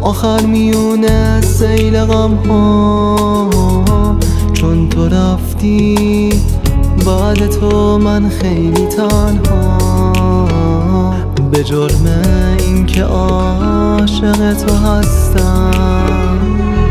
آخر میونه سیل غم ها، چون تو رفتی بعد تو من خیلی تنها. به جرم این که عاشق تو هستم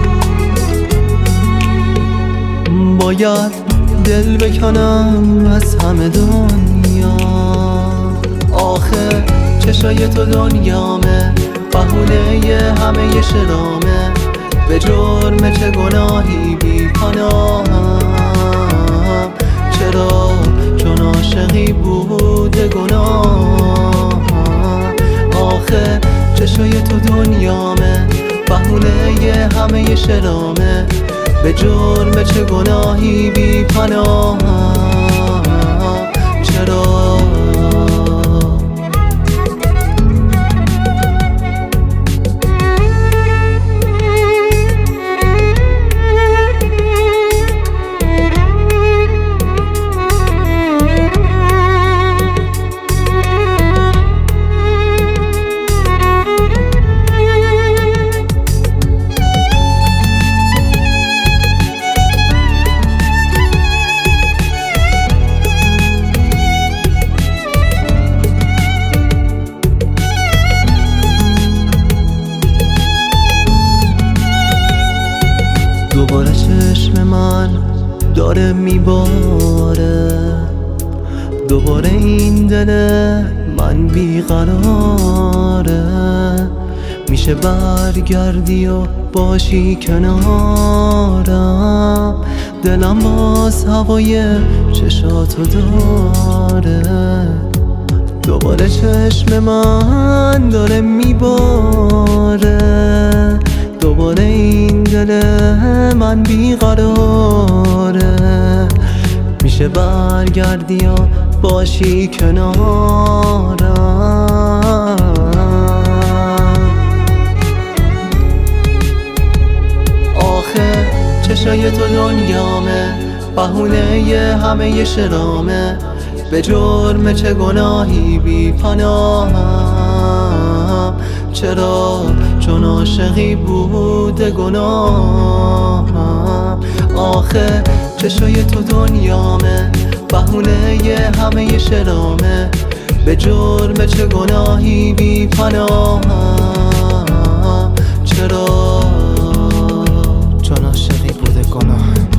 باید دل بکنم از همه دنیا. آخه چشای تو دنیامه، بهونه همه شرامه. به جرم چه گناهی بی پناهم، چرا چون عاشقی بوده گناهم. آخه چشای تو دنیامه، بهونه همه شرامه. به جرم چه گناهی بی پناهم، چرا دوباره چشم من داره میباره، دوباره این دل من بیقراره. میشه برگردی و باشی کنارم، دلم باز هوای چشاتو داره. دوباره چشم من داره میباره، دوباره این دل من بیقراره. میشه برگردی و باشی کنارم. آخه چشای تو دنیامه، بهونه همه شرامه. به جرم چه گناهی بی پناهم، چرا چون عاشقی بوده گناهم. آخه چشای تو دنیامه، بهونه همه شرامه. به جرم چه گناهی بی پناهم، چرا چون عاشقی بوده گناهم.